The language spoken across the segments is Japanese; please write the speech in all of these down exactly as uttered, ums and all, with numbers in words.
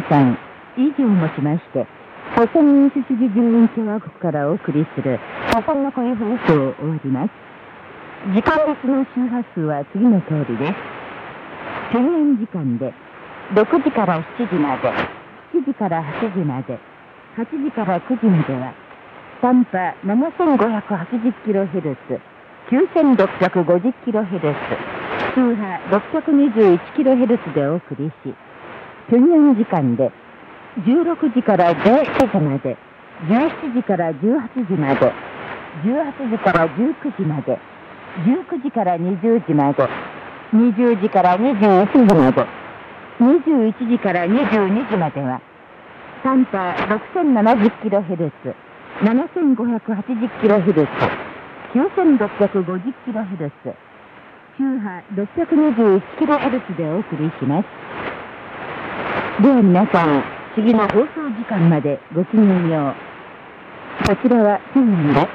さん、以上もしまして、朝鮮民主主義人民共和国からお送りする朝鮮の声放送を終わります。時間別の周波数は次の通りです。平壌時間でろくじからしちじまで、しちじからはちじまで、はちじからくじまでは、短波 ななせんごひゃくはちじゅっキロヘルツ、きゅうせんろっぴゃくごじゅっキロヘルツ、通波 ろっぴゃくにじゅういちキロヘルツ でお送りし、平壌時間でじゅうろくじからじゅうしちじまで、じゅうしちじからじゅうはちじまで、じゅうはちじからじゅうくじまで、じゅうくじからにじゅうじまで、にじゅうじからにじゅういちじまで、にじゅういちじからにじゅうにじまでは、短波 ろくせんななじゅっキロヘルツ、ななせんごひゃくはちじゅっキロヘルツ、きゅうせんろっぴゃくごじゅっキロヘルツ、中波 ろっぴゃくにじゅういちキロヘルツ でお送りします。では皆さん、次の放送時間までごきげんよう。こちらは平壌です。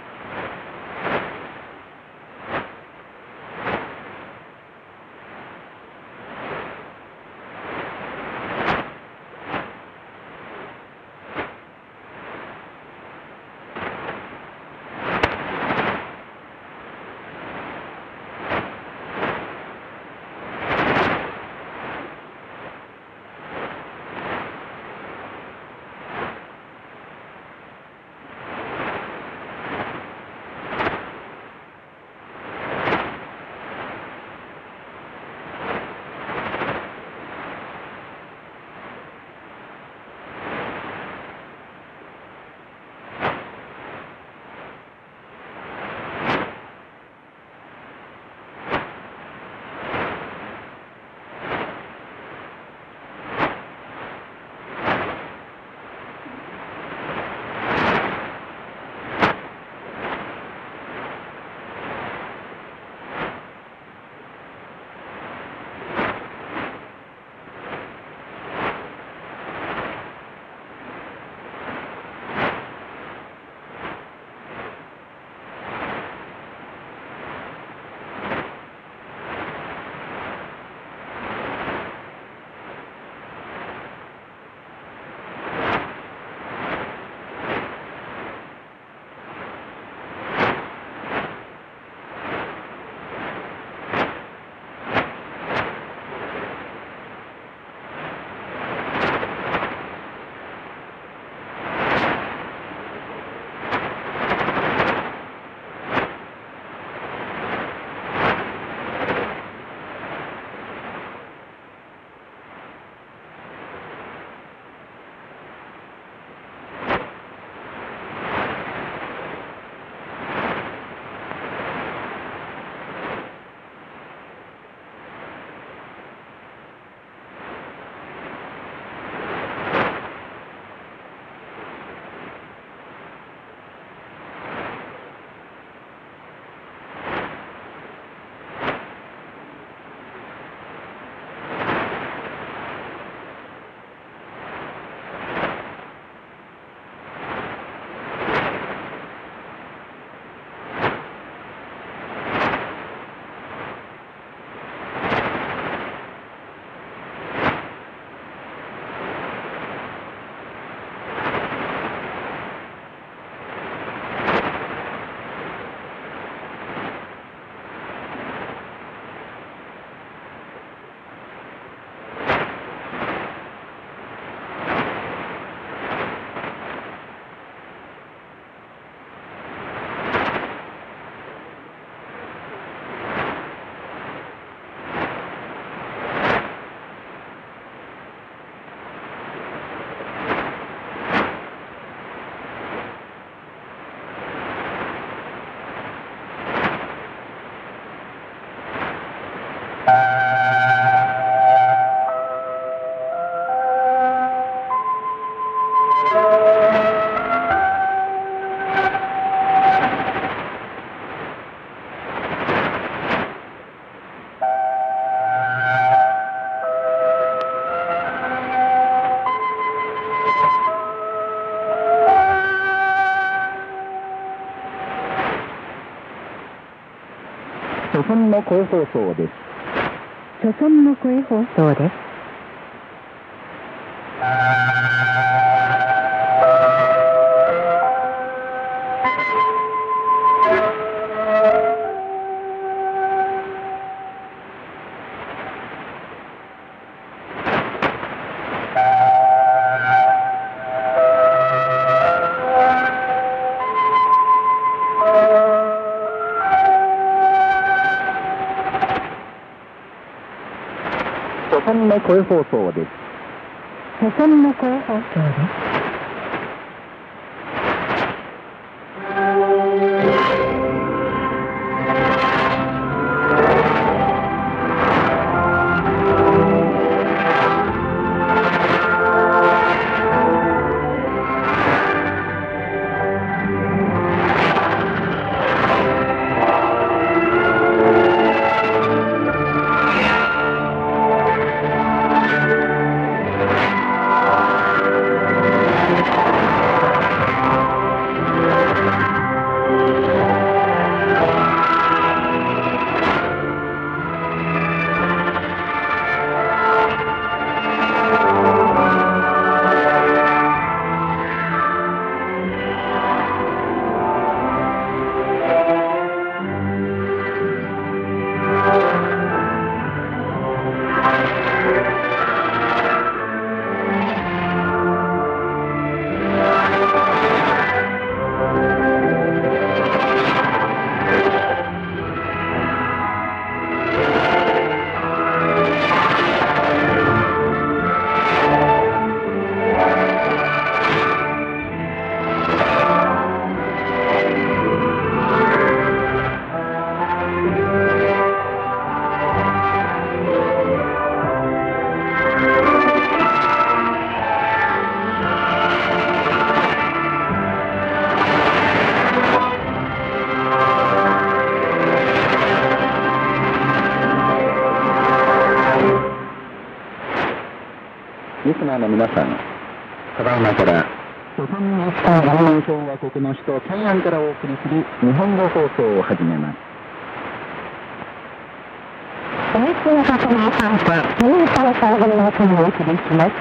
朝鮮の声放送です。 朝鮮の声放送です。 本の声放送です。 保存の声放送です。 リスナーの皆さん、ただいまから朝鮮民主党人民共和国の首都平壌からお送りする日本語放送を始めます。 不滅の革命参加、自民党総合の音をお送りします。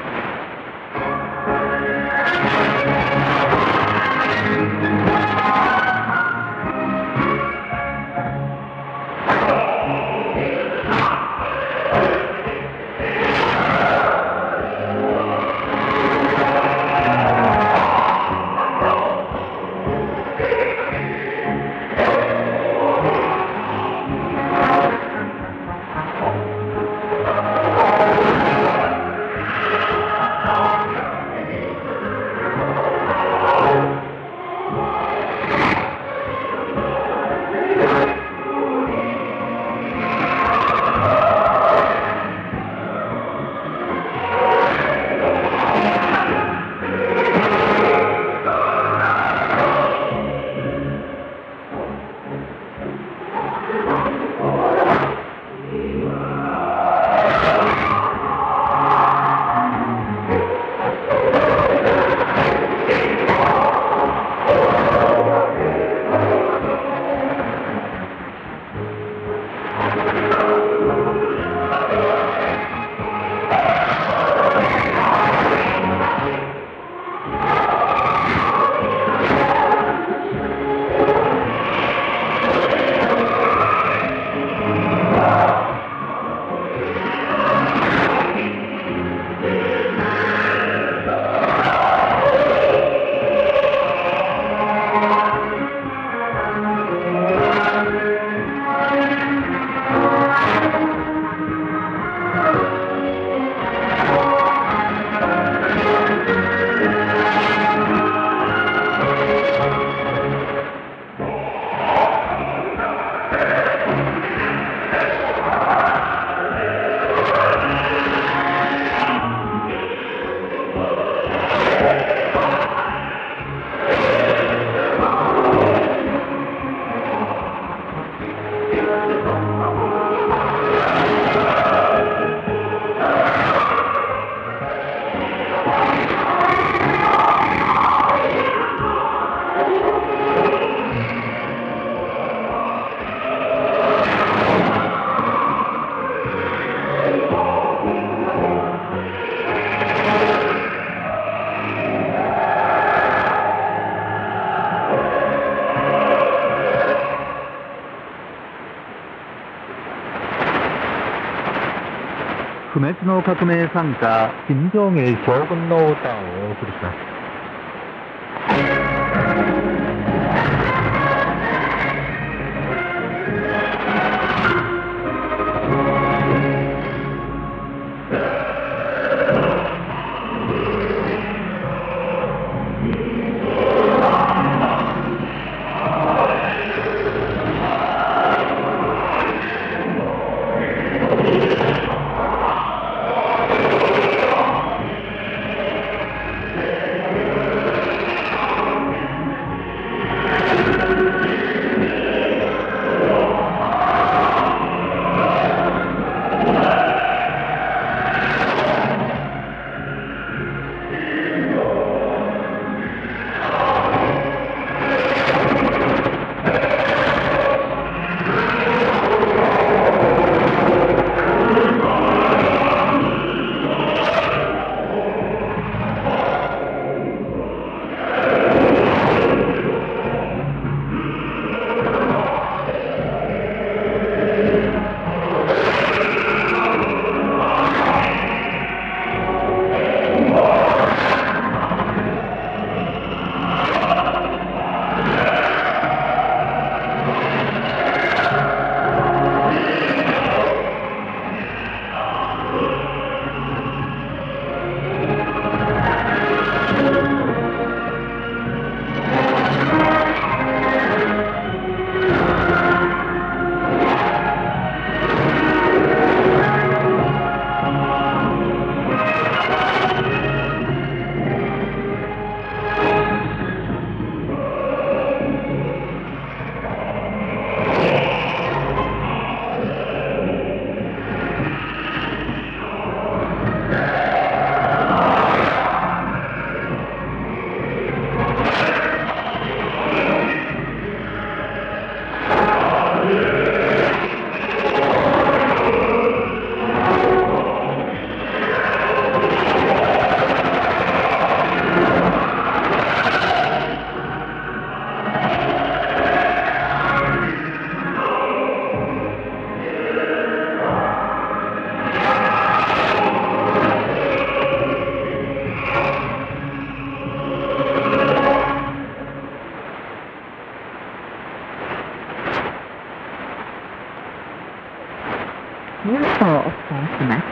不滅の革命参加、金正日将軍の歌をお送りします。 ニュースをお伝えします。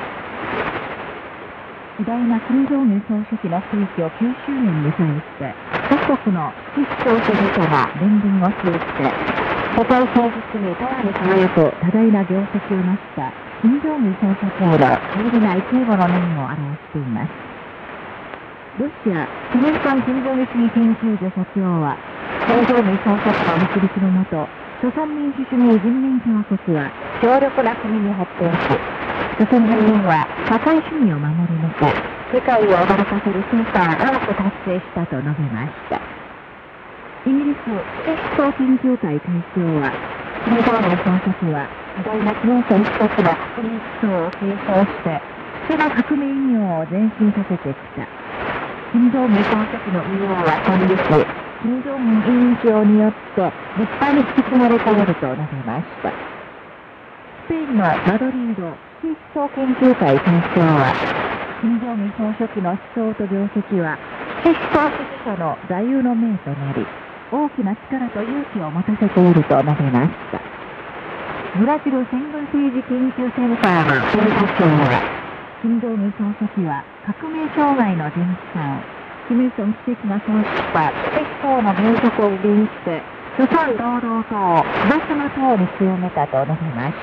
偉大な金正恩総書記の逝去きゅうしゅうねんに際して各国の地主教主義者が連軍を通じて世界政治に永遠に輝く多大な業績を成した金正恩総書記への頼りない警護の念を表しています。ロシアキム・イルソン金正義主義研究所所長は金正恩総書記の導きのもと朝鮮民主主義人民共和国は強力な国に発展し、朝鮮人民は社会主義を守り抜き、世界を驚かせる成果を多く達成したと述べました。イギリス知的思想研究会会長は、金正恩総書記は偉大な金正一つの国民思想を継承して、父の革命異業を前進させてきた。金正恩総書記の異業は今日、金正恩委員長によって立派に引き継がれていると述べました。スペインのマドリード地域思想研究会会長は、金正恩総書記の思想と業績は、知的思想支持者の座右の銘となり、大きな力と勇気を持たせていると述べました。ブラジル戦軍政治研究センターの研究長は、金正恩総書記は革命障害の前期間、キム・イルソン主席が創出した知的思想の原則を利用して、朝鮮労働党を東の党に強めたと述べました。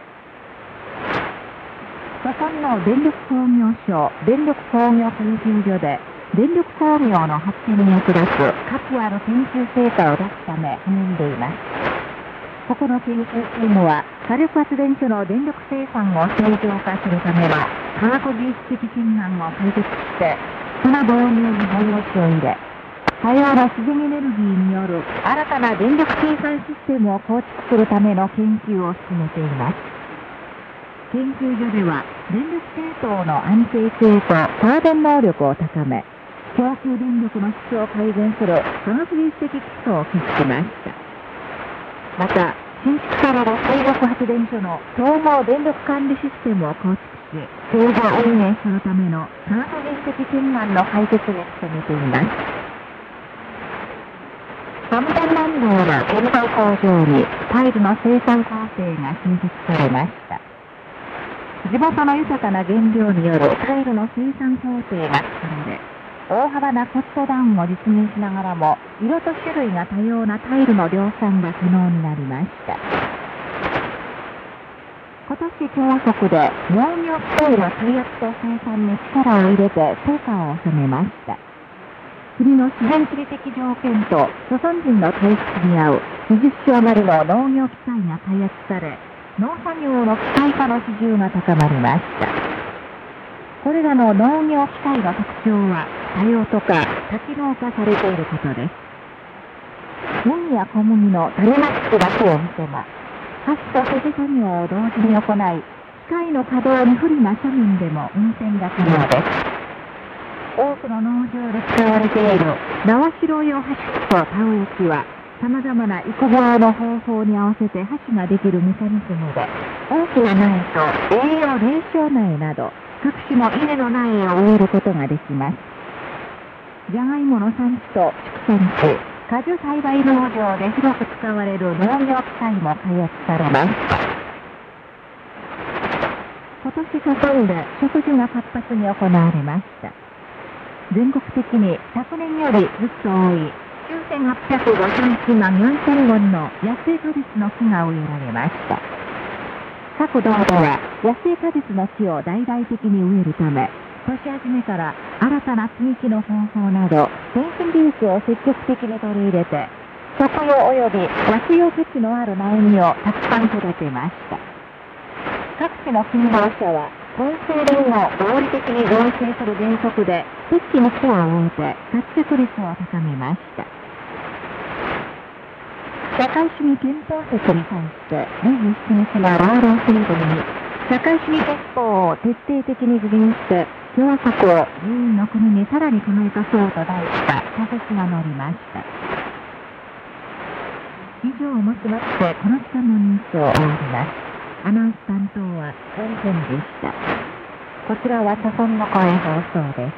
朝鮮の電力工業省電力工業研究所で、電力工業の発展に役立つ数ある研究成果を出すため励んでいます。ここの研究チームは、火力発電所の電力生産を正常化するための科学技術的懸案を解決して、その導入に本腰を入れ、多様な自然エネルギーによる新たな電力生産システムを構築するための研究を進めています。研究所では、電力系統の安定性と発電能力を高め、供給電力の質を改善する科学技術的基礎を築きました。また、新築される水力発電所の統合電力管理システムを構築し、制御運営するための科学技術的懸案の解決に努めています。さんぜんまんどうの原材工場にタイルの生産工程が新設されました。地元の豊かな原料によるタイルの生産工程が進んで、大幅なコストダウンを実現しながらも、色と種類が多様なタイルの量産が可能になりました。今年共和国で農業機械の開発と生産に力を入れて成果を収めました。国の自然地理的条件と朝鮮人の体質に合うにじゅっしゅ余りの農業機械が開発され、農作業の機械化の比重が高まりました。これらの農業機械の特徴は多様とか多機能化されていることです。麦や小麦の種まきだけを見ても、箸と手作業を同時に行い、機械の稼働に不利な斜面でも運転が可能です。多くの農場で使われている縄代用箸と田植え機は、様々な育苗の方法に合わせて箸ができるメカニズムで、大きな苗と栄養冷焼苗など、各種の稲の苗を植えることができます。じゃがいもの産地と畜産地、果樹栽培農場で広く使われる農業機械も開発されます。今年朝鮮で植樹が活発に行われました。全国的に昨年よりずっと多いきゅうせんはっぴゃくごじゅういちまんよんせんぼんの野生果実の木が植えられました。各道では野生果実の木を大々的に植えるため、年始めから新たな接ぎ木の方法など、先進技術を積極的に取り入れて、食用及び薬用価値のある苗木をたくさん育てました。各地の勤労者は、混成林を合理的に造成する原則で、適期に木を植えて活着率を高めました。社会主義憲法説に対して、にじゅうしちにちの労働新聞に、社会主義憲法を徹底的に具現して、共和国を自由の国にさらに輝かそうと題した社説が載りました。以上をもちまして、この時間のニュースを終わります。アナウンス担当は本編でした。こちらは朝鮮の声放送です。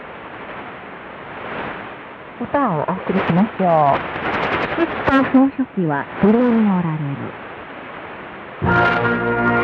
歌をお送りしましょう。岸田総書記は鳥におられる。